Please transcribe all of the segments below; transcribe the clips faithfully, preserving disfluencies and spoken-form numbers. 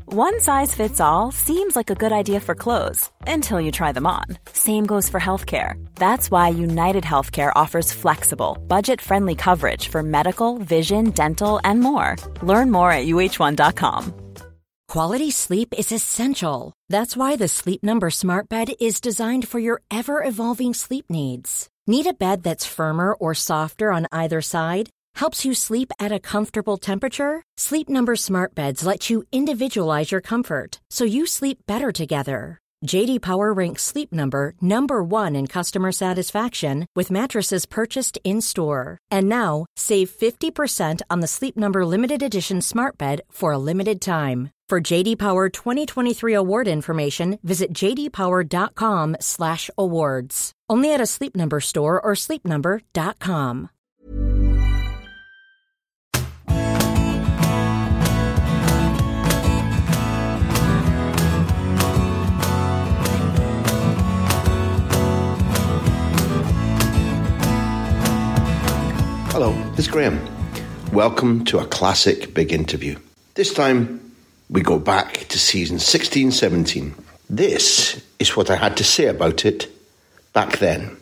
One size fits all seems like a good idea for clothes until you try them on. Same goes for healthcare. That's why United Healthcare offers flexible, budget-friendly coverage for medical, vision, dental, and more. Learn more at U H one dot com. Quality sleep is essential. That's why the Sleep Number Smart Bed is designed for your ever-evolving sleep needs. Need a bed that's firmer or softer on either side? Helps you sleep at a comfortable temperature? Sleep Number Smart Beds let you individualize your comfort, so you sleep better together. J D Power ranks Sleep Number number one in customer satisfaction with mattresses purchased in-store. And now, save fifty percent on the Sleep Number Limited Edition Smart Bed for a limited time. For J D Power twenty twenty-three award information, visit j d power dot com slash awards. Only at a Sleep Number store or sleep number dot com. Hello, it's Graham. Welcome to a classic big interview. This time, we go back to season sixteen seventeen. This is what I had to say about it back then.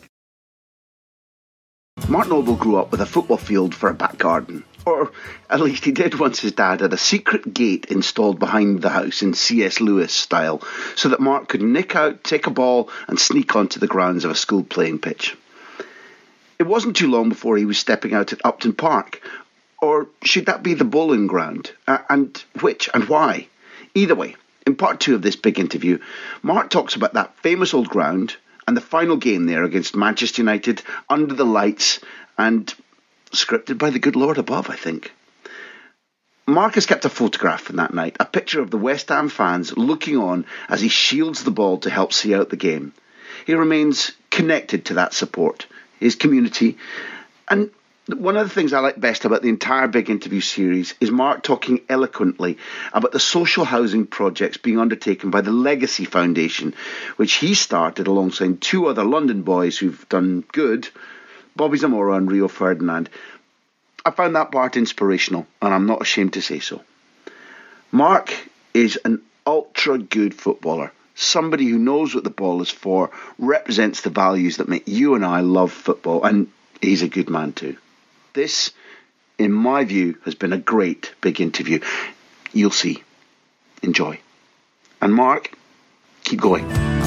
Mark Noble grew up with a football field for a back garden. Or at least he did once his dad had a secret gate installed behind the house in C S Lewis style, so that Mark could nick out, take a ball and sneak onto the grounds of a school playing pitch. It wasn't too long before he was stepping out at Upton Park. Or should that be the bowling ground? Uh, and which and why? Either way, in part two of this big interview, Mark talks about that famous old ground and the final game there against Manchester United under the lights and scripted by the good Lord above, I think. Mark has kept a photograph from that night, a picture of the West Ham fans looking on as he shields the ball to help see out the game. He remains connected to that support, his community, and one of the things I like best about the entire big interview series is Mark talking eloquently about the social housing projects being undertaken by the Legacy Foundation, which he started alongside two other London boys who've done good, Bobby Zamora and Rio Ferdinand. I found that part inspirational, and I'm not ashamed to say so. Mark is an ultra good footballer. Somebody who knows what the ball is for, represents the values that make you and I love football, and he's a good man too. This, in my view, has been a great big interview. You'll see. Enjoy. And Mark, keep going.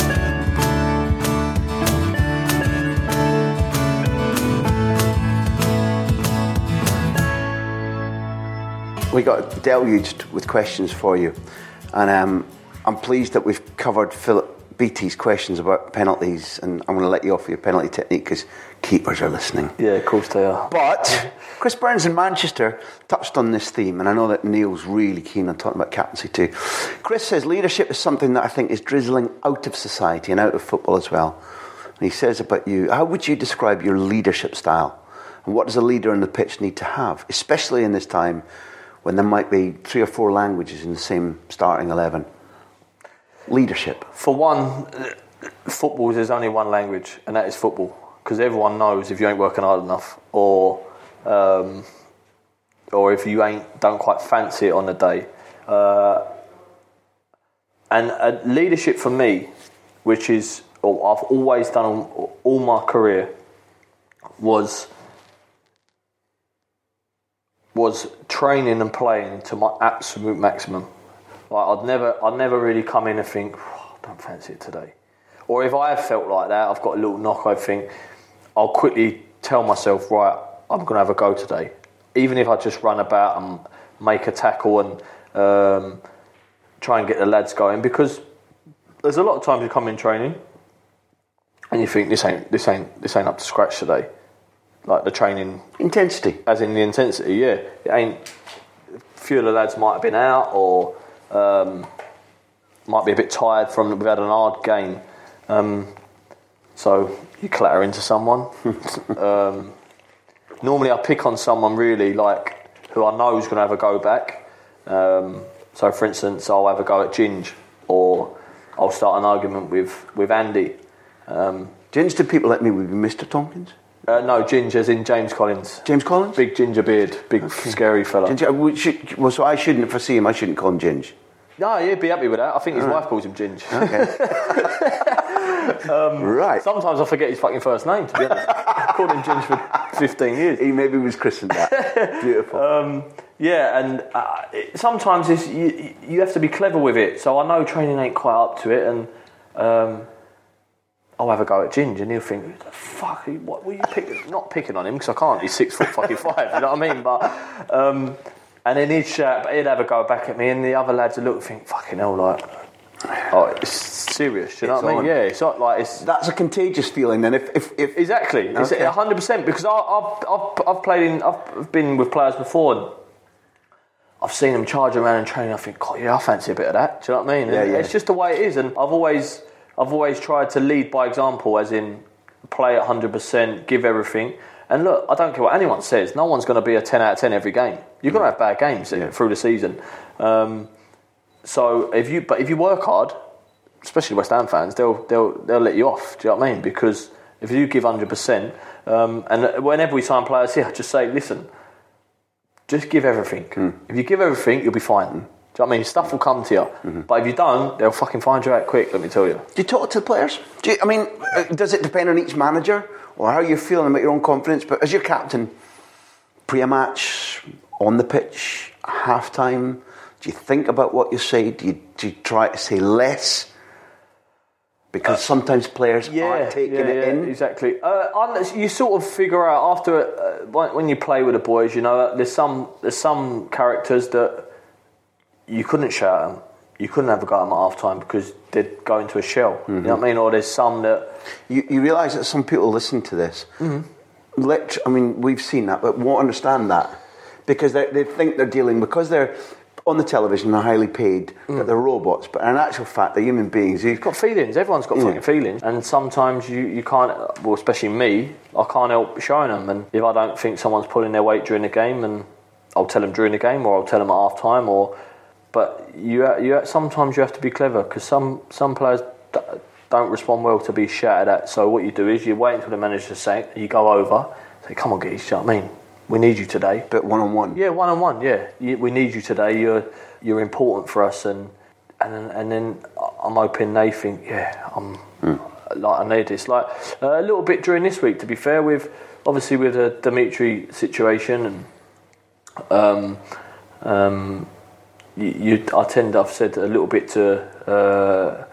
We got deluged with questions for you, and um, I'm pleased that we've covered Philip Beattie's questions about penalties, and I'm going to let you off your penalty technique because keepers are listening. Yeah, of course they are. But Chris Burns in Manchester touched on this theme, and I know that Neil's really keen on talking about captaincy too. Chris says leadership is something that I think is drizzling out of society and out of football as well. And he says about you, how would you describe your leadership style? And what does a leader on the pitch need to have, especially in this time when there might be three or four languages in the same starting eleven? Leadership. For one, football, there's only one language, and that is football. Because everyone knows if you ain't working hard enough, or um, or if you ain't don't quite fancy it on the day. Uh, and uh, leadership for me, which is oh, I've always done all, all my career, was was training and playing to my absolute maximum. Like I'd never, I'd never really come in and think, oh, I don't fancy it today. Or if I have felt like that, I've got a little knock, I think, I'll quickly tell myself, right, I'm going to have a go today. Even if I just run about and make a tackle and um, try and get the lads going. Because there's a lot of times you come in training and you think, this ain't, this ain't, this ain't up to scratch today. Like the training... Intensity. As in the intensity, yeah. It ain't... A few of the lads might have been out or... Um, might be a bit tired from we've had an hard game, um, so you clatter into someone. um, normally, I pick on someone really like who I know is going to have a go back. Um, so, for instance, I'll have a go at Ginge, or I'll start an argument with with Andy. Um, Ginge, do people like me would be Mister Tompkins? Uh, no, Ginge as in James Collins. James Collins? Big ginger beard, big okay. Scary fella. Ginger, well, so I shouldn't, if I see him, I shouldn't call him Ginge. No, he'd be happy with that. I think his All wife right. calls him Ginge. Okay. um, right. Sometimes I forget his fucking first name, to be honest. I've called him Ginge for fifteen years. He maybe was christened that. Beautiful. Um, yeah, and uh, it, sometimes it's, you, you have to be clever with it. So I know training ain't quite up to it, and um, I'll have a go at Ginge, and he'll think, fuck, what were you picking? Not picking on him, because I can't. He's six foot fucking five, you know what I mean? But... Um, And then he'd shout, he'd have a go back at me, and the other lads would look and think, fucking hell, like, oh, it's serious, do you know it's what I mean? On. Yeah, it's not like it's... That's a contagious feeling, then, if... if, if Exactly, okay. It's one hundred percent, because I, I've, I've, I've played in, I've been with players before, and I've seen them charge around and train, and I think, God, yeah, I fancy a bit of that, do you know what I mean? And yeah, yeah. It's just the way it is, and I've always, I've always tried to lead by example, as in, play at one hundred percent, give everything. And look, I don't care what anyone says. No one's going to be a ten out of ten every game. You're going to have bad games yeah. through the season. Um, so if you, but if you work hard, especially West Ham fans, they'll they'll they'll let you off. Do you know what I mean? Because if you give one hundred percent, um, and whenever we sign players here, I just say, listen, just give everything. Mm. If you give everything, you'll be fine. Mm. Do you know what I mean? Stuff will come to you. Mm-hmm. But if you don't, they'll fucking find you out quick, let me tell you. Do you talk to the players? Do you, I mean, does it depend on each manager? Or how you're feeling about your own confidence? But as your captain, pre a match, on the pitch, half time, do you think about what you say? Do you, do you try to say less? Because uh, sometimes players yeah, aren't taking yeah, it yeah, in. Exactly. Uh, you sort of figure out after uh, when you play with the boys, you know, there's some there's some characters that you couldn't shout at them. You couldn't have a go at them at half time because they'd go into a shell. Mm-hmm. You know what I mean? Or there's some that... You, you realise that some people listen to this. Mm-hmm. Lecture, I mean, we've seen that, but won't understand that. Because they, they think they're dealing... Because they're on the television, they're highly paid, mm. but they're robots. But in actual fact, they're human beings. You've got feelings. Everyone's got yeah. fucking feelings. And sometimes you, you can't... Well, especially me, I can't help showing them. And if I don't think someone's pulling their weight during the game, and I'll tell them during the game, or I'll tell them at half time, or... But you, you sometimes you have to be clever because some, some players don't respond well to be shouted at. So what you do is you wait until the manager says, you go over, say, "Come on, guys, you know what I mean? We need you today." But one on one. Yeah, one on one. Yeah, you, we need you today. You're you're important for us, and and then, and then I'm hoping they think, yeah, I'm mm. like I need this. Like uh, a little bit during this week, to be fair, with obviously with the Dimitri situation and um um. You, you, I tend, I've said a little bit to uh,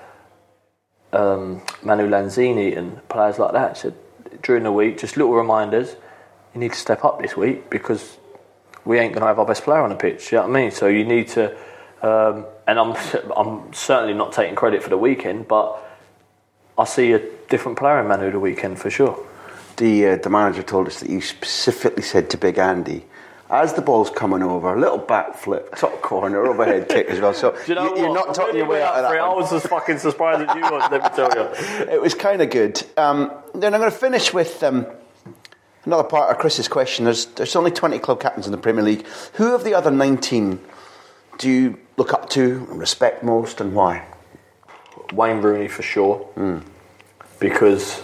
um, Manu Lanzini and players like that. Said during the week, just little reminders. You need to step up this week because we ain't going to have our best player on the pitch. You know what I mean? So you need to. Um, and I'm, I'm certainly not taking credit for the weekend, but I see a different player in Manu the weekend for sure. The uh, the manager told us that you specifically said to Big Andy, as the ball's coming over, a little backflip, top corner, overhead kick as well. So do you know you, you're not talking your way out of that. I was as fucking surprised as you was, let me tell you. It was kind of good. Um, then I'm going to finish with um, another part of Chris's question. There's there's only twenty club captains in the Premier League. Who of the other nineteen do you look up to and respect most, and why? Wayne Rooney for sure. Mm. Because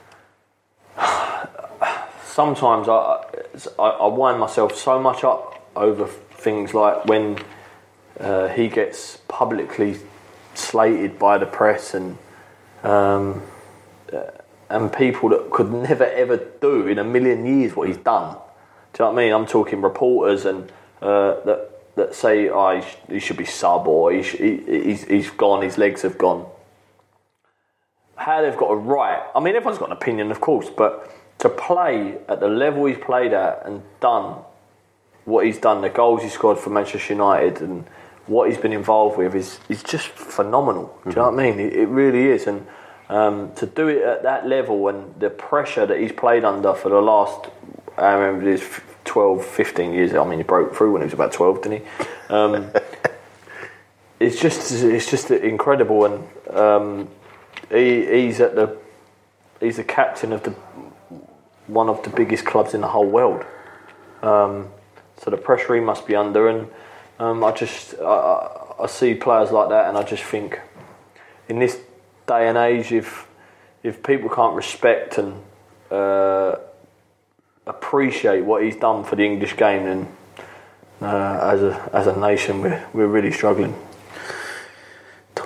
sometimes I, I I wind myself so much up over things like when uh, he gets publicly slated by the press and um, uh, and people that could never ever do in a million years what he's done. Do you know what I mean? I'm talking reporters and uh, that that say, oh, he, sh- he should be sub, or he sh- he, he's, he's gone, his legs have gone. How they've got a right. I mean, everyone's got an opinion, of course, but to play at the level he's played at and done what he's done, the goals he scored for Manchester United and what he's been involved with is is just phenomenal. Mm-hmm. Do you know what I mean? It, it really is. And um, to do it at that level and the pressure that he's played under for the last, I remember this twelve, fifteen years, I mean, he broke through when he was about twelve, didn't he? Um, it's just it's just incredible. And um, he, he's at the he's the captain of the one of the biggest clubs in the whole world. Um, so the pressure he must be under, and um, I just I, I see players like that, and I just think in this day and age, if if people can't respect and uh, appreciate what he's done for the English game, then uh, as a as a nation, we're we're really struggling.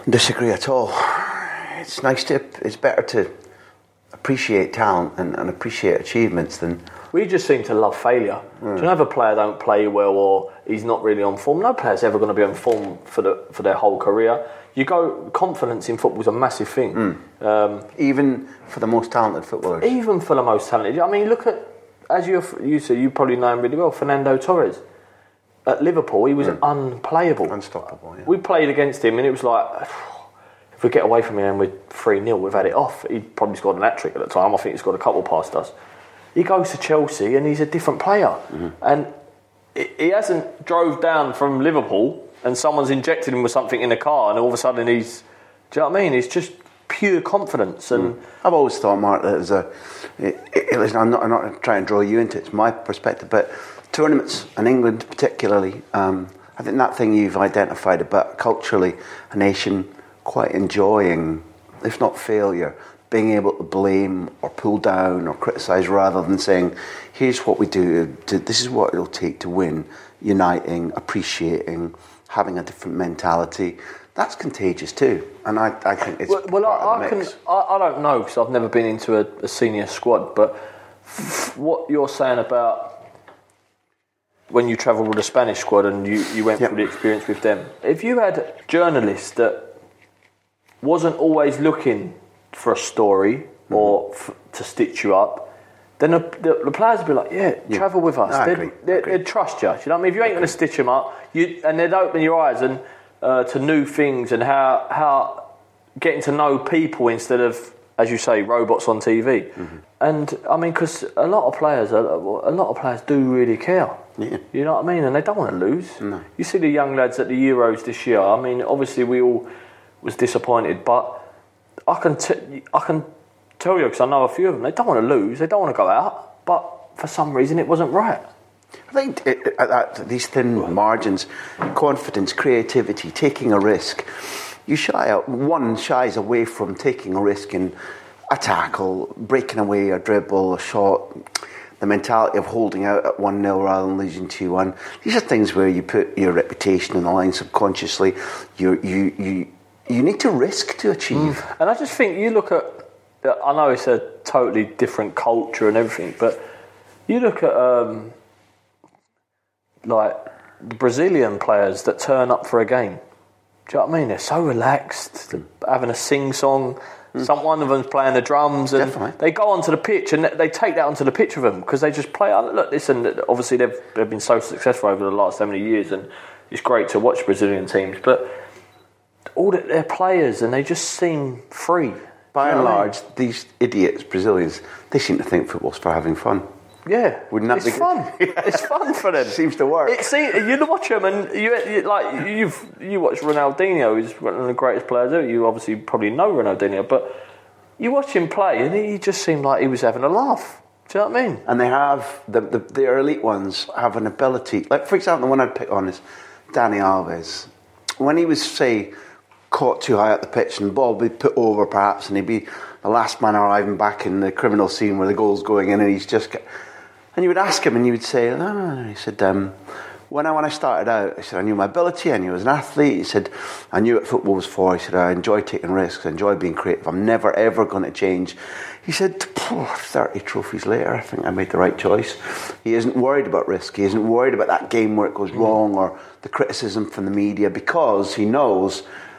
Disagree at all. It's nice to. It's better to appreciate talent and, and appreciate achievements than. We just seem to love failure. Mm. Do you know if a player don't play well or he's not really on form? No player's ever going to be on form for the for their whole career. You go, confidence in football is a massive thing. Mm. Um, even for the most talented footballers. Even for the most talented. I mean, look at, as you you said, you probably know him really well, Fernando Torres. At Liverpool, he was mm. unplayable. Unstoppable, yeah. We played against him and it was like, if we get away from him and we're three nil, we've had it off. He probably scored an hat-trick at the time. I think he scored a couple past us. He goes to Chelsea and he's a different player. Mm-hmm. And he hasn't drove down from Liverpool and someone's injected him with something in the car and all of a sudden he's, do you know what I mean? It's just pure confidence. And mm. I've always thought, Mark, that it was a, it, it, listen, I'm not, I'm not trying to draw you into it, it's my perspective, but tournaments, and England particularly, um, I think that thing you've identified about culturally, a nation quite enjoying, if not failure, being able to blame or pull down or criticise rather than saying, here's what we do, to, this is what it'll take to win, uniting, appreciating, having a different mentality. That's contagious too, and I, I think it's well. well part I, of the I mix. can. I, I don't know because I've never been into a, a senior squad. But f- what you're saying about when you travelled with the Spanish squad and you, you went yep. through the experience with them, if you had journalists that wasn't always looking for a story mm-hmm. or f- to stitch you up, then the, the, the players would be like, yeah, yeah. travel with us. No, they'd, they'd, they'd trust you. You know what I mean? If you ain't going to stitch them up, you and they'd open your eyes and uh, to new things and how how getting to know people instead of, as you say, robots on T V. Mm-hmm. And I mean, because a lot of players, a, a lot of players do really care. Yeah. You know what I mean? And they don't want to lose. No. You see the young lads at the Euros this year. I mean, obviously we all was disappointed, but I can t- I can tell you because I know a few of them. They don't want to lose. They don't want to go out. But for some reason, it wasn't right. I think it, it, at these thin margins, confidence, creativity, taking a risk. You shy out. One shies away from taking a risk in a tackle, breaking away, a dribble, a shot. The mentality of holding out at one nil rather than losing two one. These are things where you put your reputation on the line subconsciously. You you you you need to risk to achieve. Mm. And I just think you look at. I know it's a totally different culture and everything, but you look at um, like the Brazilian players that turn up for a game. Do you know what I mean? They're so relaxed, they're having a sing-song. Mm. Some one of them's playing the drums, and Definitely. they go onto the pitch and they take that onto the pitch with them because they just play. Oh, look, listen. Obviously, they've they've been so successful over the last so many years, and it's great to watch Brazilian teams. But all the, they're players, and they just seem free. By you and know large, I mean? these idiots, Brazilians, they seem to think football's for having fun. Yeah, wouldn't that it's be fun? It's fun for them. Seems to work. It, see, you watch them, and you, you like you've you watch Ronaldinho, who's one of the greatest players ever. You obviously probably know Ronaldinho, but you watch him play, and he just seemed like he was having a laugh. Do you know what I mean? And they have the the, the elite ones have an ability. Like for example, the one I'd pick on is Dani Alves. When he was say caught too high at the pitch and the ball would be put over perhaps, and he'd be the last man arriving back in the criminal scene where the goal's going in, and he's just. Get, And you would ask him, and you would say, "No, no, no." He said, um, "When I when I started out, he said I knew my ability. I knew I was an athlete. He said I knew what football was for. He said I enjoy taking risks. I enjoy being creative. I'm never ever going to change." He said, thirty trophies later, I think I made the right choice. He isn't worried about risk. He isn't worried about that game where it goes wrong or the criticism from the media because he knows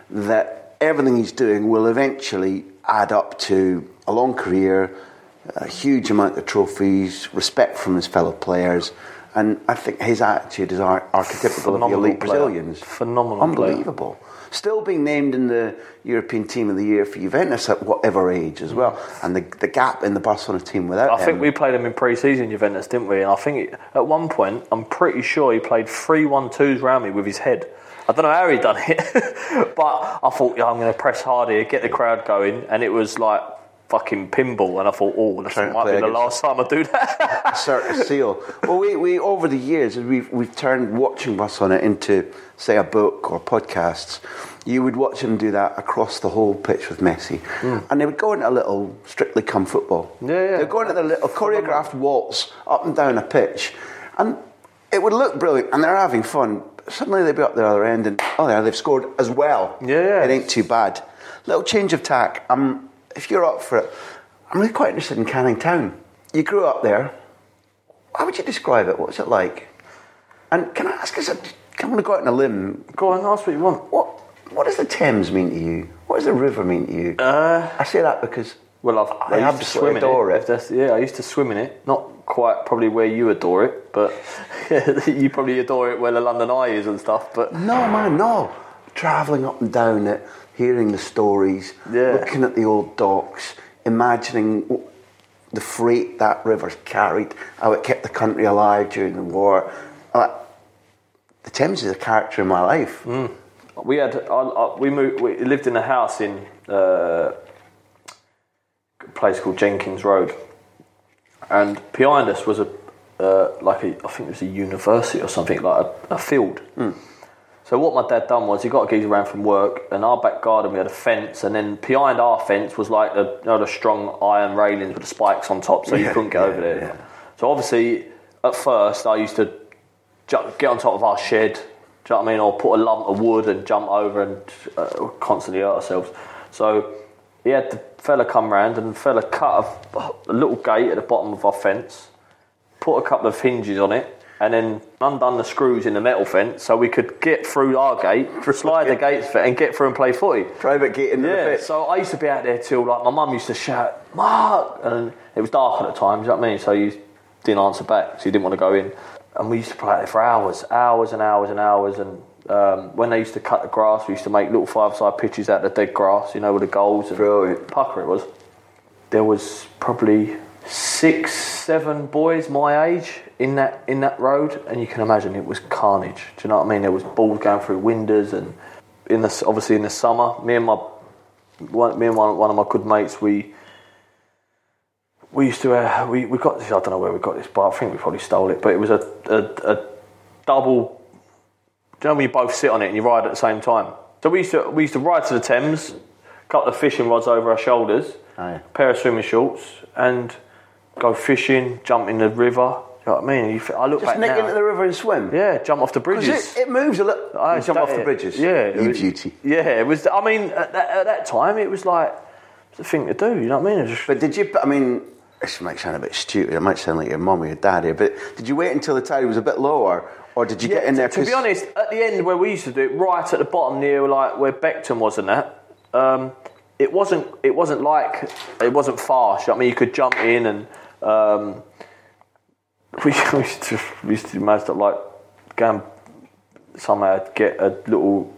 that everything he's doing will eventually add up to a long career. A huge amount of trophies, respect from his fellow players, and I think his attitude is ar- archetypical Phenomenal of the elite player. Brazilians. Phenomenal, unbelievable. Player. Still being named in the European Team of the Year for Juventus at whatever age as well, and the the gap in the Barcelona team without I him. think we played him in pre-season Juventus, didn't we? And I think it, at one point, I'm pretty sure he played three one twos round me with his head. I don't know how he done it, but I thought, yeah, I'm going to press hard here, get the crowd going, and it was like fucking pinball, and I thought, oh, this might be the last time I do that. Circus Seal. Well, we, we over the years we've we've turned watching Barcelona into say a book or podcasts. You would watch him do that across the whole pitch with Messi, mm. and they would go into a little Strictly Come Football. Yeah, yeah. They'd go into the little choreographed waltz up and down a pitch, and it would look brilliant, and they're having fun. suddenly they'll be up the other end and, oh yeah, they've scored as well. Yeah. It ain't too bad. Little change of tack. Um, if you're up for it, I'm really quite interested in Canning Town. You grew up there. How would you describe it? What's it like? And can I ask us, I'm going to go out on a limb. Go on, ask what you want. What What does the Thames mean to you? What does the river mean to you? Uh, I say that because well, I've, I, I used to swim adore in it. it. Yeah, I used to swim in it. Not quite probably where you adore it, but you probably adore it where the London Eye is and stuff. But no, man, no. Travelling up and down it, hearing the stories, yeah. looking at the old docks, imagining the freight that river's carried, how it kept the country alive during the war. Like, the Thames is a character in my life. Mm. We had I, I, we moved. We lived in a house in uh, a place called Jenkins Road, and behind us was a uh, like a I think it was a university or something, like a, a field. Mm. So what my dad done was he got a geezer around from work, and our back garden we had a fence, and then behind our fence was like the, you know, the strong iron railings with the spikes on top, so yeah, you couldn't get yeah, over there. Yeah. So obviously at first I used to jump, get on top of our shed. Do you know what I mean? Or put a lump of wood and jump over and uh, constantly hurt ourselves. So he had the fella come round and the fella cut a, a little gate at the bottom of our fence, put a couple of hinges on it, and then undone the screws in the metal fence so we could get through our gate, slide the gates fit, and get through and play footy. Private gate in yeah, the pit. So I used to be out there till like my mum used to shout, "Mark!" and it was dark at the time. Do you know what I mean? So you didn't answer back, so you didn't want to go in. And we used to play out there for hours, hours and hours and hours. And um, when they used to cut the grass, we used to make little five-side pitches out of the dead grass, you know, with the goals. And brilliant. Pucker it was. There was probably six, seven boys my age in that in that road, and you can imagine it was carnage. Do you know what I mean? There was balls going through windows, and in the obviously in the summer, me and my one, me and one, one of my good mates, we. We used to, uh, we, we got this, I don't know where we got this, but I think we probably stole it, but it was a, a, a double, do you know when you both sit on it and you ride at the same time? So we used to we used to ride to the Thames, couple of fishing rods over our shoulders, oh, yeah. pair of swimming shorts, and go fishing, jump in the river, you know what I mean? You, I look Just back nick now, into the river and swim? Yeah, jump off the bridges. It, it moves a little, I jump off the bridges? Yeah. You was, beauty. Yeah, it was, I mean, at that, at that time, it was like, it's the thing to do, you know what I mean? It was just, but did you, I mean, this might sound a bit stupid, it might sound like your mum or your dad here, but did you wait until the tide was a bit lower, or did you yeah, get in there? To, to be honest, at the end where we used to do it, right at the bottom near like where Beckton was and that, um, it wasn't it wasn't like, it wasn't fast. I mean, you could jump in and um, we, we, used to, we used to manage to like go and somehow get a little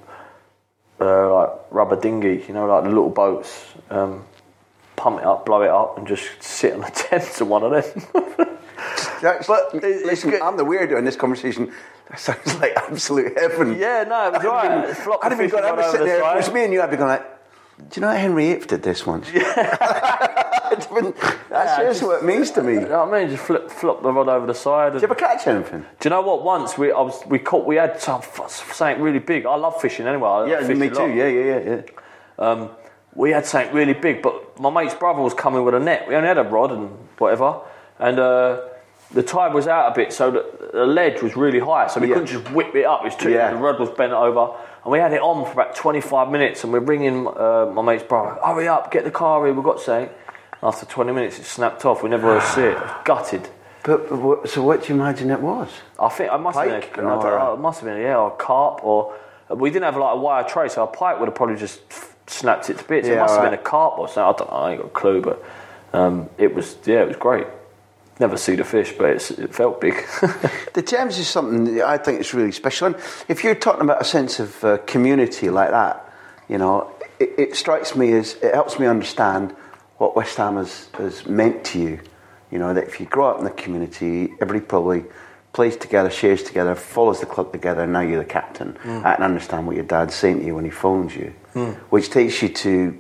uh, like rubber dinghy, you know, like the little boats, um, pump it up, blow it up, and just sit on the Thames of one of them. But listen, I'm the weirdo in this conversation. That sounds like absolute heaven. Yeah, no, it was right. Been, I'd have been going, I'd be sitting there, if it was me and you, I'd be going like, do you know that Henry Eighth did this once? Yeah. That's yeah, seriously just, what it means to me. You know what I mean? Just flip, flop the rod over the side. Did you ever catch anything? Do you know what? Once we, I was, we caught, we had some, something really big. I love fishing anyway. I yeah, fish me too. Yeah, yeah, yeah, yeah. Um, we had something really big, but my mate's brother was coming with a net. We only had a rod and whatever, and uh, the tide was out a bit, so the, the ledge was really high, so we yeah. couldn't just whip it up. It was too, yeah. The rod was bent over, and we had it on for about twenty-five minutes, and we're ringing uh, my mate's brother, hurry up, get the car here, we've got something. After twenty minutes, it snapped off. We never heard see it. I was gutted. But, but what, so what do you imagine it was? I think I must Pike, have been. A, I don't know, it must have been yeah, or a carp, or we didn't have like a wire tray, so a pike would have probably just snapped it to bits. Yeah, it must have right. been a carp or something. I don't know. I ain't got a clue, but um, it was yeah, it was great. Never see the fish, but it's, it felt big. The Thames is something that I think is really special. And if you're talking about a sense of uh, community like that, you know, it, it strikes me as it helps me understand what West Ham has, has meant to you. You know, that if you grow up in the community, everybody probably plays together, shares together, follows the club together, and now you're the captain. Mm. I can understand what your dad's saying to you when he phones you, mm. which takes you to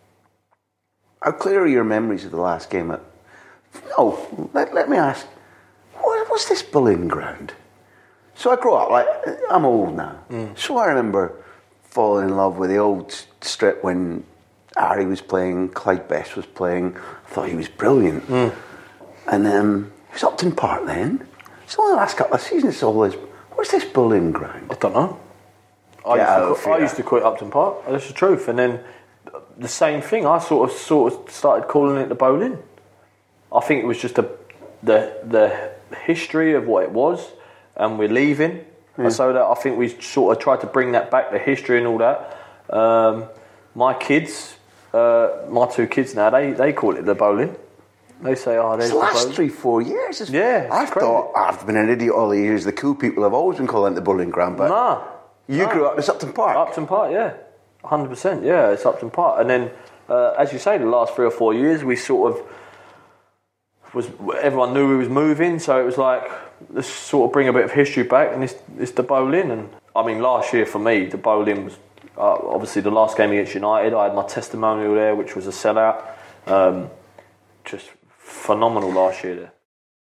how clear are your memories of the last game at No, let, let me ask, what, what's this bullying ground? So I grew up, like, I'm old now, mm. so I remember falling in love with the old strip when Harry was playing, Clyde Best was playing. I thought he was brilliant. Mm. And um, it was Upton Park then. So in the last couple of seasons, it's always, what What's this bowling ground? I don't know. I, Get used out to, of call, I here. used to call it Upton Park. That's the truth. And then the same thing. I sort of sort of started calling it the bowling. I think it was just a, the the history of what it was, and we're leaving. Yeah. And so that I think we sort of tried to bring that back, the history and all that. Um, my kids, uh, my two kids now, they, they call it the bowling. They say, "Oh, there's It's the the last bowling." three, four years. It's, Yeah, it's I've crazy. thought I've been an idiot all the years. The cool people have always been calling it the bowling ground, but Nah, you nah. grew up in Upton Park. Upton Park, yeah, one hundred percent. Yeah, it's Upton Park. And then, uh, as you say, the last three or four years, we sort of was everyone knew we was moving, so it was like let's sort of bring a bit of history back, and it's it's the bowling. And I mean, last year for me, the bowling was uh, obviously the last game against United. I had my testimonial there, which was a sellout. Um, just phenomenal last year there.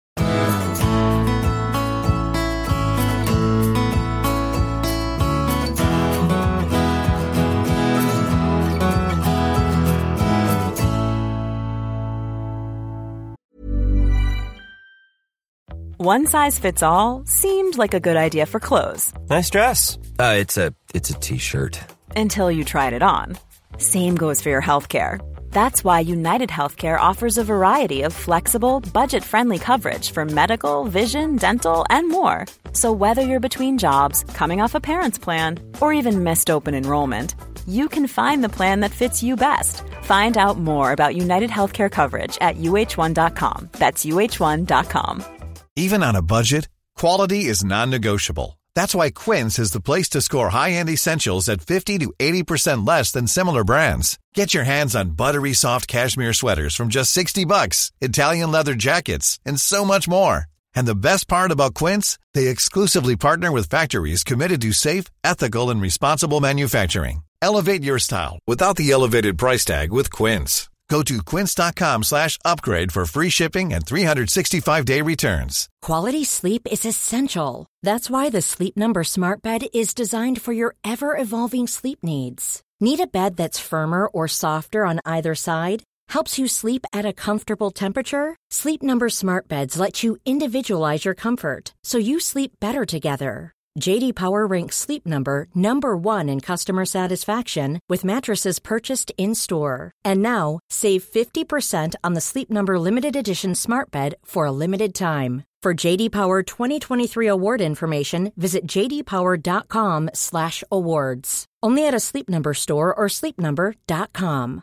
One size fits all seemed like a good idea for clothes. Nice dress. Uh, it's a it's a t-shirt. Until you tried it on. Same goes for your healthcare. That's why United Healthcare offers a variety of flexible, budget-friendly coverage for medical, vision, dental, and more. So whether you're between jobs, coming off a parent's plan, or even missed open enrollment, you can find the plan that fits you best. Find out more about United Healthcare coverage at U H one dot com. That's U H one dot com. Even on a budget, quality is non-negotiable. That's why Quince is the place to score high-end essentials at fifty to eighty percent less than similar brands. Get your hands on buttery soft cashmere sweaters from just sixty bucks, Italian leather jackets, and so much more. And the best part about Quince, they exclusively partner with factories committed to safe, ethical, and responsible manufacturing. Elevate your style without the elevated price tag with Quince. Go to quince.com slash upgrade for free shipping and three sixty-five day returns. Quality sleep is essential. That's why the Sleep Number Smart Bed is designed for your ever-evolving sleep needs. Need a bed that's firmer or softer on either side? Helps you sleep at a comfortable temperature? Sleep Number Smart Beds let you individualize your comfort, so you sleep better together. J D Power ranks Sleep Number number one in customer satisfaction with mattresses purchased in-store. And now, save fifty percent on the Sleep Number Limited Edition Smart Bed for a limited time. For J D Power twenty twenty-three award information, visit j d power dot com slash awards. Only at a Sleep Number store or sleep number dot com.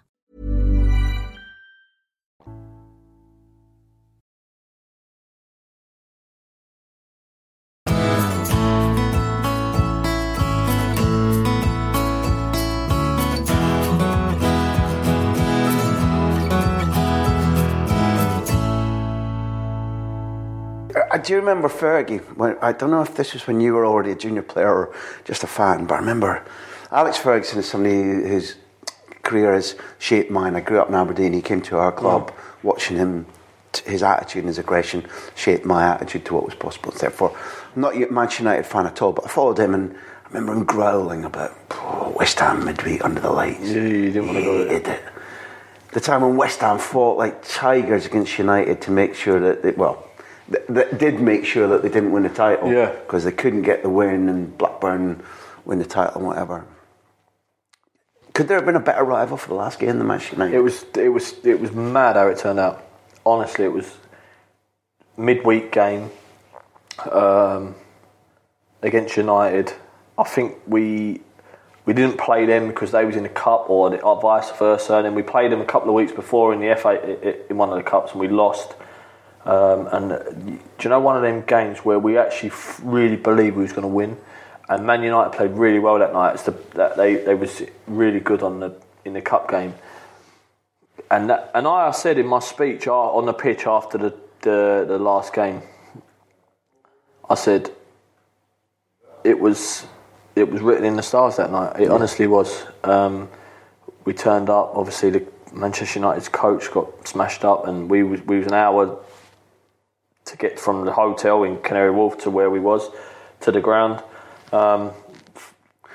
I do remember Fergie. When, I don't know if this was when you were already a junior player or just a fan, but I remember Alex Ferguson is somebody whose career has shaped mine. I grew up in Aberdeen. He came to our club. Yeah. Watching him, his attitude and his aggression shaped my attitude to what was possible. Therefore, I'm not a Manchester United fan at all, but I followed him and I remember him growling about oh, West Ham midweek under the lights. Yeah, you didn't want to go there. It. The time when West Ham fought like tigers against United to make sure that, they, well, that did make sure that they didn't win the title, yeah, because they couldn't get the win and Blackburn win the title and whatever. Could there have been a better rival for the last game than Manchester United? It was, it was, it was mad how it turned out. Honestly, it was midweek game um, against United. I think we we didn't play them because they was in the cup, or, the, or vice versa. And then we played them a couple of weeks before in the F A in one of the cups, and we lost. Um, and do you know one of them games where we actually f- really believed we was going to win, and Man United played really well that night. It's the, that they they was really good on the in the cup game, and that, and I said in my speech on the pitch after the, the the last game, I said it was it was written in the stars that night. It yeah. honestly was. Um, we turned up. Obviously, the Manchester United's coach got smashed up, and we was we was an hour to get from the hotel in Canary Wharf to where we was, to the ground. Um,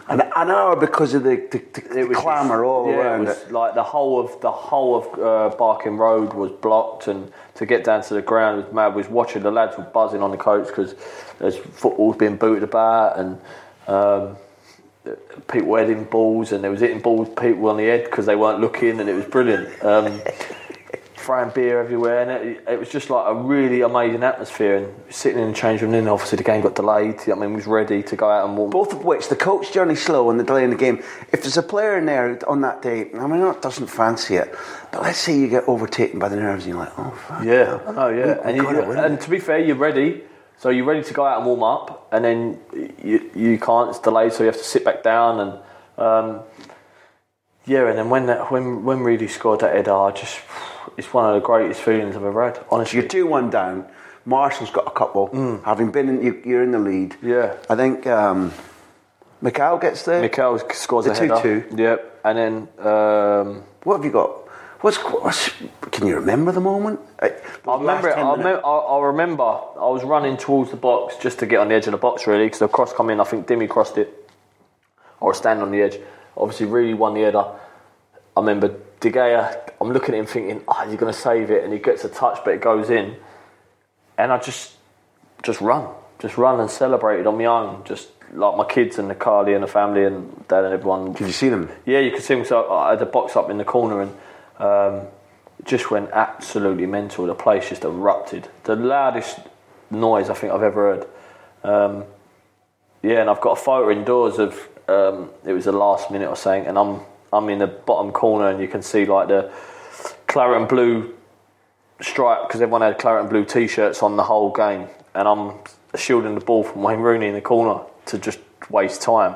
An, an hour because of the, the, the, the clamour all yeah, around it. Was it. Like the whole of the whole of uh, Barking Road was blocked, and to get down to the ground was mad. We was watching the lads were buzzing on the coach because there's footballs being booted about, and um, people heading balls, and there was hitting balls people on the head because they weren't looking, and it was brilliant. Um, throwing beer everywhere, and it, it was just like a really amazing atmosphere. And sitting in the change room, and then obviously the game got delayed. I mean, we was ready to go out and walk. Both of which, the coach journey slow and the delay in the game. If there's a player in there on that day, I mean, it doesn't fancy it, but let's say you get overtaken by the nerves, and you're like, oh, fuck. Yeah, I know, yeah. We, and, we you, and to be fair, you're ready. So you're ready to go out and warm up, and then you you can't. It's delayed, so you have to sit back down and. Um, yeah, and then when that when when Reedy scored that header, I just. It's one of the greatest feelings I've ever had, honestly. You're two one down. Marshall's got a couple. Mm. Having been in, you, you're in the lead. Yeah. I think um, Mikhail gets there. Mikhail scores the a header. two two. Yep. And then... Um, what have you got? What's, what's Can you remember the moment? I remember it. I, mem- I, I remember I was running towards the box just to get on the edge of the box, really, because the cross come in. I think Dimmy crossed it. Or stand on the edge. Obviously, really won the header. I remember De Gea, I'm looking at him thinking, oh, is he going to save it? And he gets a touch, but it goes in. And I just just run. Just run and celebrated on my own. Just like my kids and the Carly and the family and dad and everyone. Did you see them? Yeah, you could see them. So I had the box up in the corner, and um, it just went absolutely mental. The place just erupted. The loudest noise I think I've ever heard. Um, yeah, and I've got a photo indoors of, um, it was the last minute or something, and I'm I'm in the bottom corner, and you can see like the claret and blue stripe, because everyone had claret and blue t-shirts on the whole game, and I'm shielding the ball from Wayne Rooney in the corner to just waste time.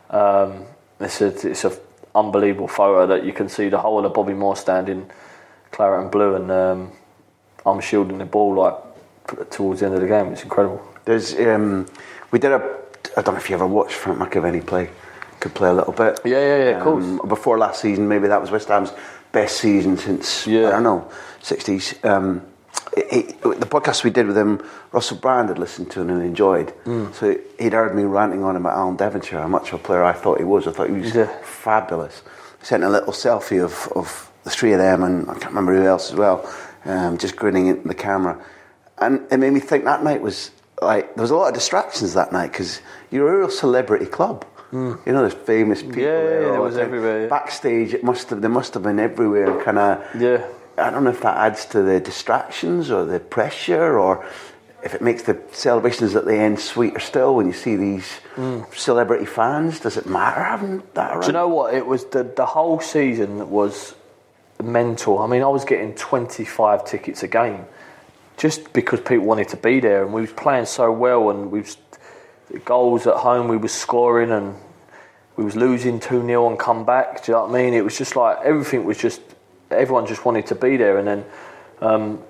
Um, it's a it's a unbelievable photo that you can see the whole of the Bobby Moore stand in claret and blue, and um, I'm shielding the ball like towards the end of the game. It's incredible. There's um, we did a I don't know if you ever watched Frank McAvenny play. Could play a little bit. Yeah, yeah, yeah, of course. Um, before last season, maybe that was West Ham's best season since, yeah. I don't know, sixties. Um, it, it, the podcast we did with him, Russell Brand had listened to and enjoyed. Mm. So he'd heard me ranting on him about Alan Devonshire, how much of a player I thought he was. I thought he was yeah. fabulous. I sent a little selfie of, of the three of them, and I can't remember who else as well, um, just grinning into the camera. And it made me think that night was like, there was a lot of distractions that night, because you're a real celebrity club. Mm. You know, there's famous people yeah, there. Yeah, it was everywhere. Yeah. Backstage, it must have. They must have been everywhere. Kind of. Yeah. I don't know if that adds to the distractions or the pressure, or if it makes the celebrations at the end sweeter still when you see these mm. celebrity fans. Does it matter having that around? Do you know what? It was the the whole season was mental. I mean, I was getting twenty-five tickets a game just because people wanted to be there, and we was playing so well, and we was. Goals at home, we was scoring, and we was losing two nil and come back. Do you know what I mean? It was just like everything was just, everyone just wanted to be there, and then um,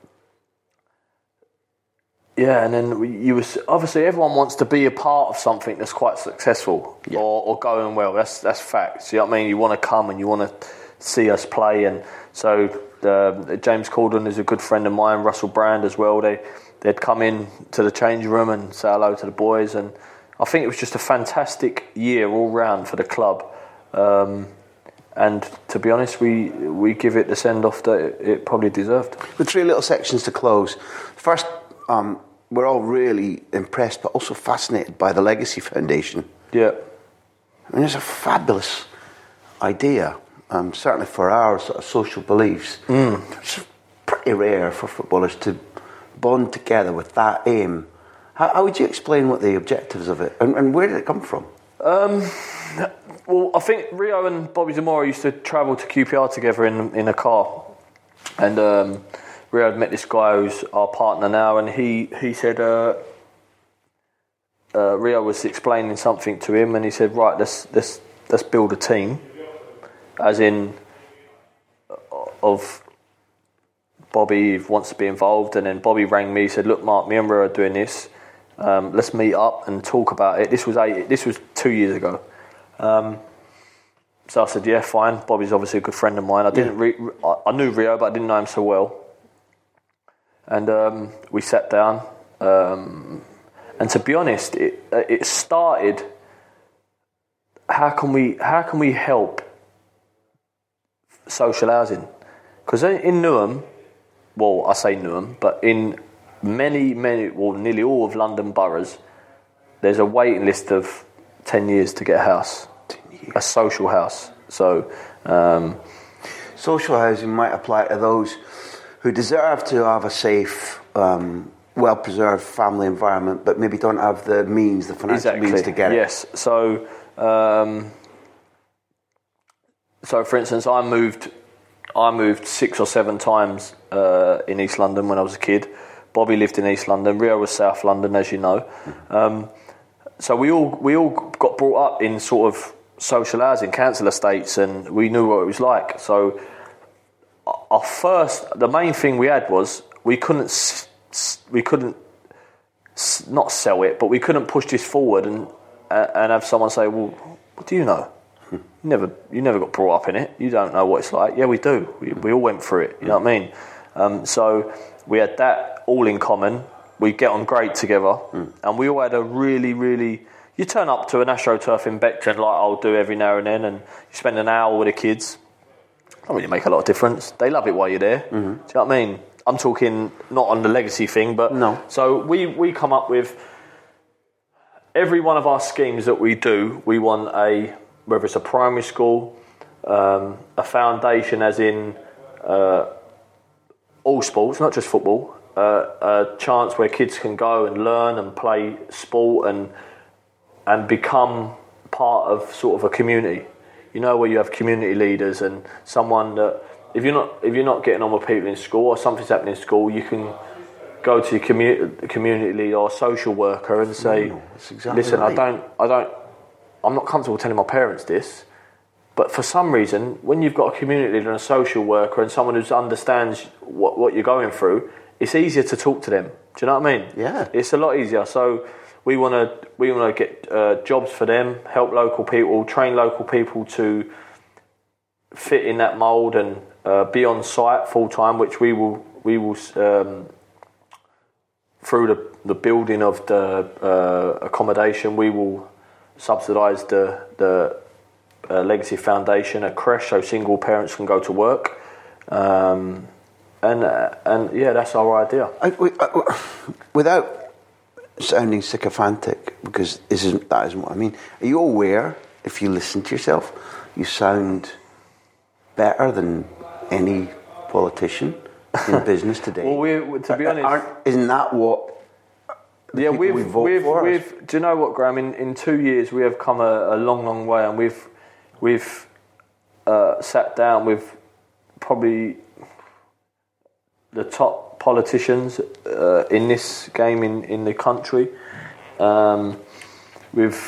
yeah, and then you was obviously everyone wants to be a part of something that's quite successful yeah. or, or going well. That's that's facts. You know what I mean? You want to come and you want to see us play, and so uh, James Corden is a good friend of mine, Russell Brand as well. They. They'd come in to the change room and say hello to the boys, and I think it was just a fantastic year all round for the club. Um, and to be honest, we we give it the send off that it, it probably deserved. With three little sections to close. First, um, we're all really impressed, but also fascinated by the Legacy Foundation. Yeah, I mean, it's a fabulous idea. Um, certainly for our sort of social beliefs, mm. it's pretty rare for footballers to bond together with that aim. How, how would you explain what the objectives of it, and, and where did it come from? Um, well, I think Rio and Bobby Zamora used to travel to Q P R together in in a car, and um, Rio had met this guy who's our partner now, and he he said uh, uh, Rio was explaining something to him, and he said, right, let's let's let's build a team, as in of. Bobby wants to be involved, and then Bobby rang me, said, look Mark, me and Rio are doing this, um, let's meet up and talk about it. This was eight, this was two years ago. Um, so I said, yeah, fine. Bobby's obviously a good friend of mine. I didn't, re- I knew Rio, but I didn't know him so well. And um, we sat down, um, and to be honest, it it started how can we how can we help social housing? Because in Newham, well, I say Newham, but in many, many, well, nearly all of London boroughs, there's a waiting list of ten years to get a house, a social house. So, um, social housing might apply to those who deserve to have a safe, um, well-preserved family environment, but maybe don't have the means, the financial exactly. means to get it. Yes. So, um, so for instance, I moved, I moved six or seven times uh, in East London when I was a kid. Bobby lived in East London. Rio was South London, as you know. Um, so we all we all got brought up in sort of social housing, council estates, and we knew what it was like. So our first, the main thing we had was we couldn't we couldn't not sell it, but we couldn't push this forward and and have someone say, "Well, what do you know? You never you never got brought up in it. You don't know what it's like." Yeah, we do. We we all went through it. You know what I mean? Um, so we had that all in common. We get on great together, mm. and we all had a really, really. You turn up to an AstroTurf in Beckton, like I'll do every now and then, and you spend an hour with the kids. Don't really make a lot of difference. They love it while you're there. Mm-hmm. Do you know what I mean? I'm talking not on the legacy thing, but no. So we we come up with every one of our schemes that we do. We want a whether it's a primary school, um, a foundation, as in uh, all sports, not just football. Uh, a chance where kids can go and learn and play sport and and become part of sort of a community. You know, where you have community leaders and someone that if you're not if you're not getting on with people in school or something's happening in school, you can go to your community community leader or social worker and say, no, that's exactly "Listen, right. I don't, I don't, I'm not comfortable telling my parents this." But for some reason, when you've got a community leader and a social worker and someone who understands what, what you're going through, it's easier to talk to them. Do you know what I mean? Yeah. It's a lot easier. So we want to we want to get uh, jobs for them, help local people, train local people to fit in that mould and uh, be on site full time, which we will we will um, through the, the building of the uh, accommodation, we will subsidise the the uh, Legacy Foundation, a creche, so single parents can go to work. Um, And uh, and yeah, that's our idea. I, we, I, without sounding sycophantic, because this isn't that isn't what I mean. Are you aware, if you listen to yourself, you sound better than any politician in business today? Well, we to be honest, Aren't, isn't that what? The yeah, we've we vote we've, for we've do you know what, Graham? In, in two years, we have come a, a long, long way, and we've we've uh, sat down with probably the top politicians uh, in this game in, in the country. Um, we've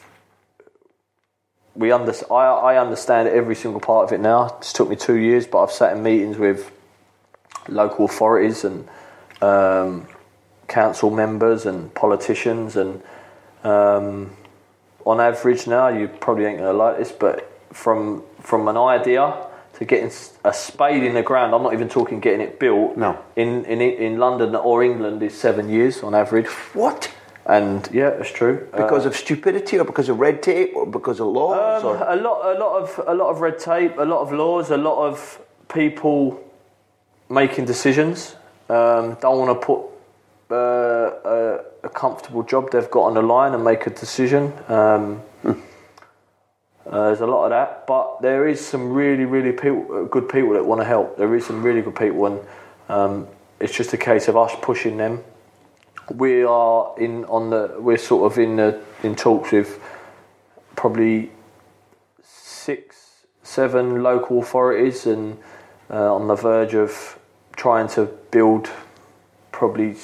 we under, I, I understand every single part of it now. It's took me two years, but I've sat in meetings with local authorities and um, council members and politicians, and um, on average now, you probably ain't going to like this, but from from an idea to getting a spade in the ground, I'm not even talking getting it built. No. In in in London or England is seven years on average. What? And yeah, it's true. Because uh, of stupidity, or because of red tape, or because of laws? Um, or? a lot, a lot of a lot of red tape, a lot of laws, a lot of people making decisions. Um, don't want to put uh, a, a comfortable job they've got on the line and make a decision. Um, hmm. Uh, there's a lot of that, but there is some really, really people, good people that want to help. There is some really good people, and um, it's just a case of us pushing them. We are in on the. We're sort of in the, in talks with probably six, seven local authorities, and uh, on the verge of trying to build probably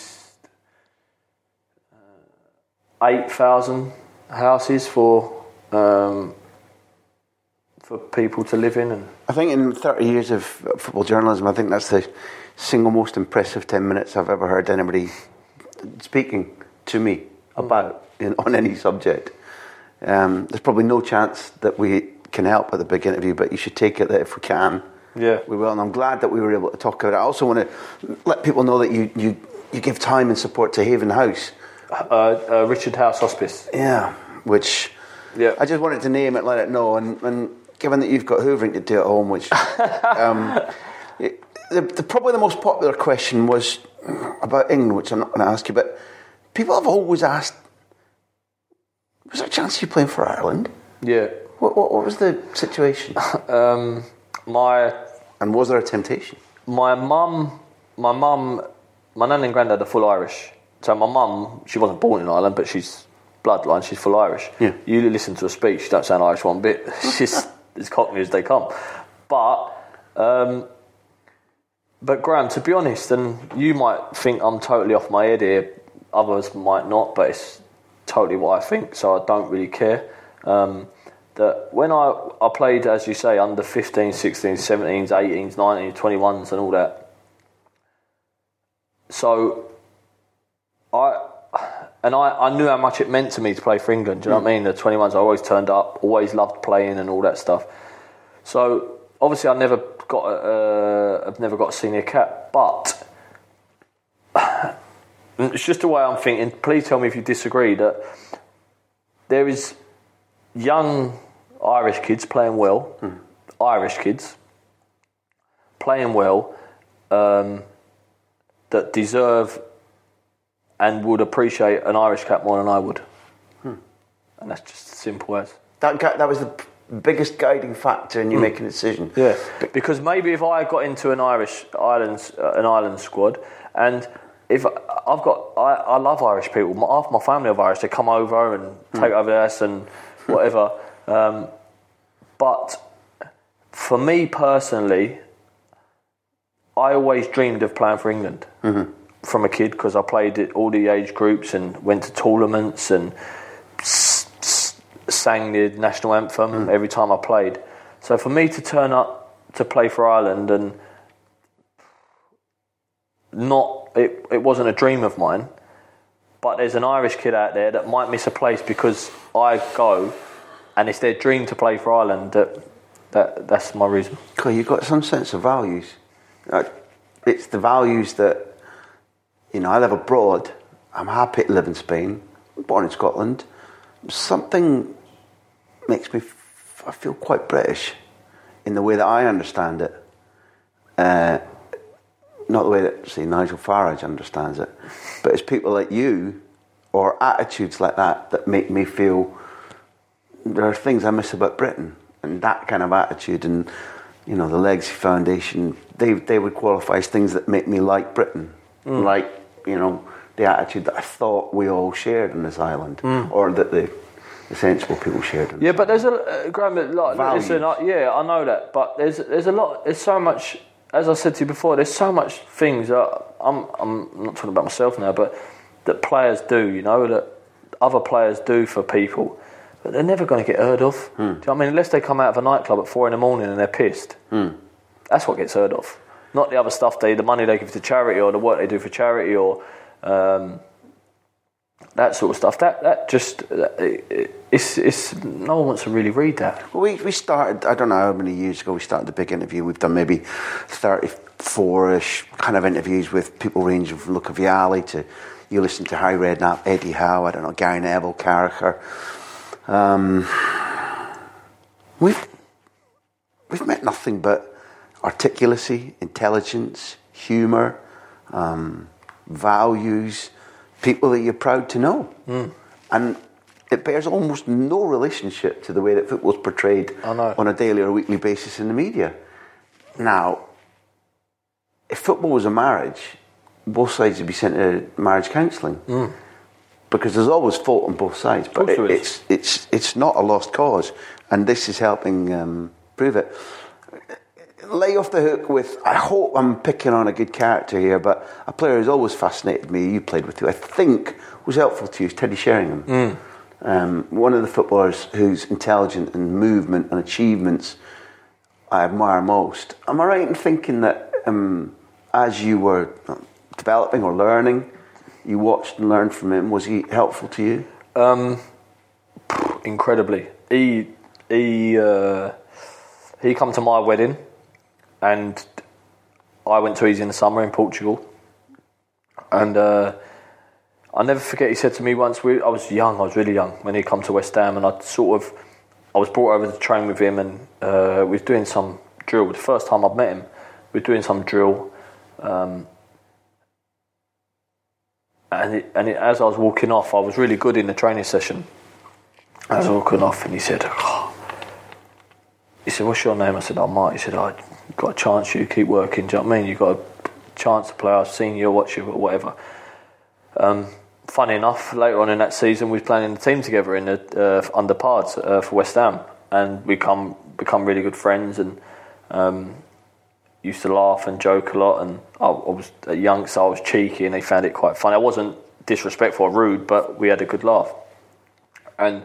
uh, eight thousand houses for. Um, for people to live in. And I think in thirty years of football journalism, I think that's the single most impressive ten minutes I've ever heard anybody speaking to me about in, on any subject. Um, there's probably no chance that we can help at the big interview, but you should take it that if we can, yeah, we will. And I'm glad that we were able to talk about it. I also want to let people know that you, you, you give time and support to Haven House. Uh, uh, Richard House Hospice. Yeah, which Yeah. I just wanted to name it, let it know, and, and given that you've got hoovering to do at home, which um, it, the, the probably the most popular question was about England, which I'm not going to ask you, but people have always asked, was there a chance of you playing for Ireland? Yeah. What, what, what was the situation? um, my and was there a temptation? My mum, my mum, my nan and granddad are full Irish. So my mum, she wasn't born in Ireland, but she's bloodline, she's full Irish. Yeah. You listen to her speak, she don't sound Irish one bit. She's as cockney as they come. But, um, but Graham, to be honest, and you might think I'm totally off my head here, others might not, but it's totally what I think, so I don't really care. Um, that when I, I played, as you say, under fifteens, sixteens, seventeens, eighteens, nineteens, twenty-ones and all that. So, I and I, I knew how much it meant to me to play for England, do you know mm. what I mean? The twenty-ones, I always turned up, always loved playing and all that stuff. So, obviously I never got a, uh, I've never got a senior cap, but it's just the way I'm thinking. Please tell me if you disagree, that there is young Irish kids playing well, mm. Irish kids playing well, um, that deserve and would appreciate an Irish cap more than I would. Hmm. And that's just as simple as. That that was the biggest guiding factor in you mm. making a decision. Yeah, because maybe if I got into an Irish Ireland, uh, an Ireland squad, and if I've got, I, I love Irish people. My, half my family are Irish. They come over and mm. take over us and whatever. um, but for me personally, I always dreamed of playing for England mm-hmm. from a kid, because I played at all the age groups and went to tournaments and s- s- sang the national anthem mm. every time I played. So for me to turn up to play for Ireland and not, it, it wasn't a dream of mine, but there's an Irish kid out there that might miss a place because I go and it's their dream to play for Ireland. That, that that's my reason. Cool, you've got some sense of values. It's the values that, you know, I live abroad. I'm happy to live in Spain. I'm born in Scotland. Something makes me, f- I feel quite British in the way that I understand it. Uh, not the way that, say, Nigel Farage understands it. But it's people like you, or attitudes like that, that make me feel there are things I miss about Britain. And that kind of attitude and, you know, the Legacy Foundation, they they would qualify as things that make me like Britain. Mm. Like, you know, the attitude that I thought we all shared on this island, mm. or that the, the sensible people shared on this Yeah, but island. there's a, uh, Graham, like, listen, I, yeah, I know that, but there's there's a lot, there's so much, as I said to you before, there's so much things that I'm, I'm not talking about myself now, but that players do, you know, that other players do for people. But they're never going to get heard of. Hmm. Do you know what I mean? Unless they come out of a nightclub at four in the morning and they're pissed. Hmm. That's what gets heard of. Not the other stuff, they, the money they give to charity or the work they do for charity or um, that sort of stuff. That that just, it, it's, it's, no one wants to really read that. Well, we, we started, I don't know how many years ago we started the big interview. We've done maybe thirty-four-ish kind of interviews with people ranging from Luca Vialli to, you listen to Harry Redknapp, Eddie Howe, I don't know, Gary Neville, Carragher. Um, we've we've met nothing but articulacy, intelligence, humour, um, values, people that you're proud to know, mm. and it bears almost no relationship to the way that football's portrayed on a daily or weekly basis in the media. Now, if football was a marriage, both sides would be sent to marriage counselling. Mm. Because there's always fault on both sides, but it, it's it's it's not a lost cause, and this is helping um, prove it. Lay off the hook with, I hope I'm picking on a good character here, but a player who's always fascinated me, you played with, who I think was helpful to you, is Teddy Sheringham. Mm. Um, one of the footballers whose intelligence and movement and achievements I admire most. Am I right in thinking that um, as you were developing or learning, you watched and learned from him? Was he helpful to you? Um, incredibly. He he uh, he come to my wedding, and I went to his in the summer in Portugal, and uh, I'll never forget, he said to me once, we, I was young, I was really young, when he come to West Ham, and I sort of, I was brought over to train with him, and uh, we was doing some drill. The first time I'd met him, we were doing some drill, um, and, it, and it, as I was walking off, I was really good in the training session. I was walking off, and he said, oh. he said, what's your name? I said, I'm Mark. He said, oh, you've got a chance, you keep working, do you know what I mean? You've got a chance to play, I've seen you, watch you, or whatever. Um, funny enough, later on in that season, we was playing in the team together in the uh, under pards uh, for West Ham, and we come become really good friends, and um, used to laugh and joke a lot. And I, I was a young, so I was cheeky, and they found it quite funny. I wasn't disrespectful or rude, but we had a good laugh. And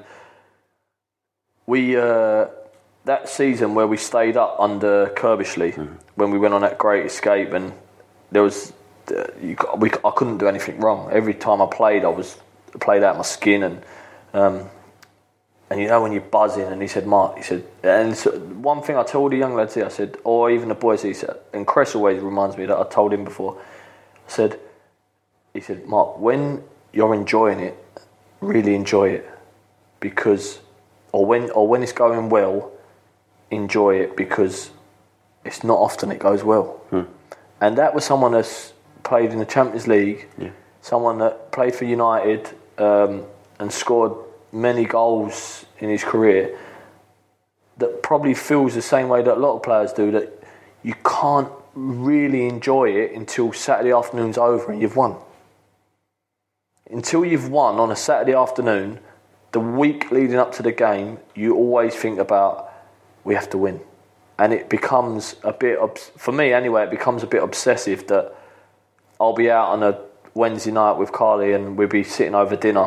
we uh, that season where we stayed up under Kirbishley, mm. when we went on that great escape, and there was. Uh, you, we, I couldn't do anything wrong. Every time I played, I was played out my skin, and um, and you know when you're buzzing. And he said, Mark, he said, and so one thing I told the young lads here, I said, or even the boys, he said, and Cress always reminds me that I told him before. I said, he said, Mark, when you're enjoying it, really enjoy it, because, or when or when it's going well, enjoy it, because it's not often it goes well. Hmm. And that was someone that's played in the Champions League, yeah. someone that played for United um, and scored many goals in his career, that probably feels the same way that a lot of players do, that you can't really enjoy it until Saturday afternoon's over and you've won. Until you've won on a Saturday afternoon, the week leading up to the game, you always think about, we have to win. And it becomes a bit, for me anyway, it becomes a bit obsessive that I'll be out on a Wednesday night with Carly, and we'll be sitting over dinner,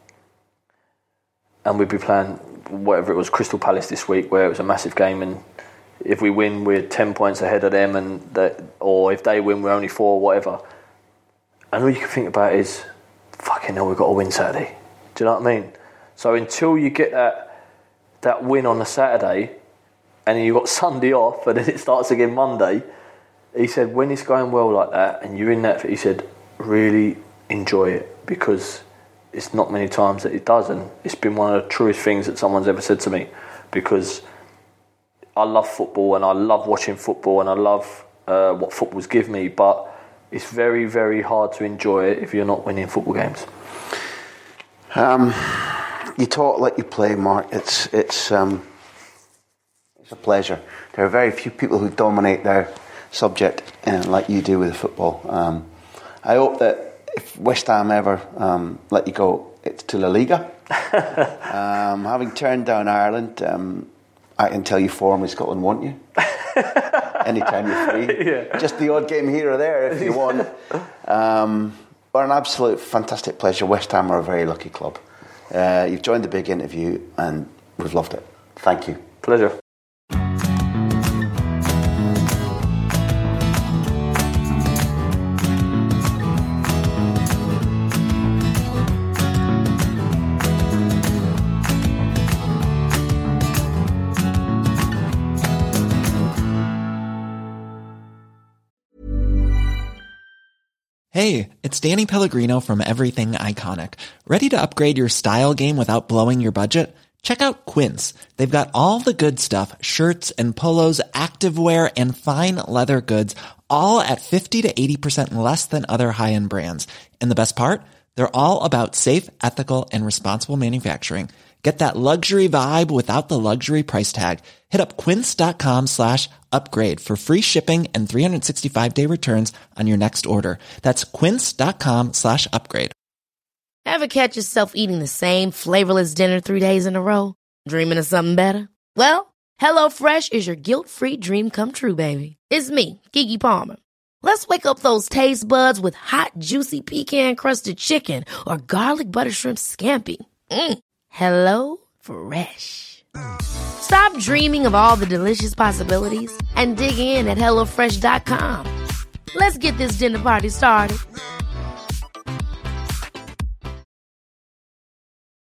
and we'll be playing whatever it was, Crystal Palace this week, where it was a massive game, and if we win, we're ten points ahead of them, and that, or if they win, we're only four, or whatever. And all you can think about is, fucking hell, we've got to win Saturday. Do you know what I mean? So until you get that that win on a Saturday, and then you've got Sunday off, and then it starts again Monday. He said, when it's going well like that, and you're in that, he said, really enjoy it, because it's not many times that it does, and it's been one of the truest things that someone's ever said to me, because I love football, and I love watching football, and I love uh, what football's give me, but it's very, very hard to enjoy it if you're not winning football games. Um, you talk like you play, Mark. It's it's um. It's a pleasure. There are very few people who dominate their subject uh, like you do with football. Um, I hope that if West Ham ever um, let you go, it's to La Liga. um, having turned down Ireland, um, I can tell you formally Scotland want you. Anytime you're free. Yeah. Just the odd game here or there if you want. Um, but an absolute fantastic pleasure. West Ham are a very lucky club. Uh, you've joined the big interview, and we've loved it. Thank you. Pleasure. Hey, it's Danny Pellegrino from Everything Iconic. Ready to upgrade your style game without blowing your budget? Check out Quince. They've got all the good stuff, shirts and polos, activewear, and fine leather goods, all at fifty to eighty percent less than other high-end brands. And the best part? They're all about safe, ethical, and responsible manufacturing. Get that luxury vibe without the luxury price tag. Hit up quince.com slash upgrade for free shipping and three sixty-five day returns on your next order. That's quince.com slash upgrade. Ever catch yourself eating the same flavorless dinner three days in a row? Dreaming of something better? Well, HelloFresh is your guilt-free dream come true, baby. It's me, Keke Palmer. Let's wake up those taste buds with hot, juicy pecan-crusted chicken or garlic butter shrimp scampi. Mm. Hello Fresh. Stop dreaming of all the delicious possibilities and dig in at hello fresh dot com. Let's get this dinner party started.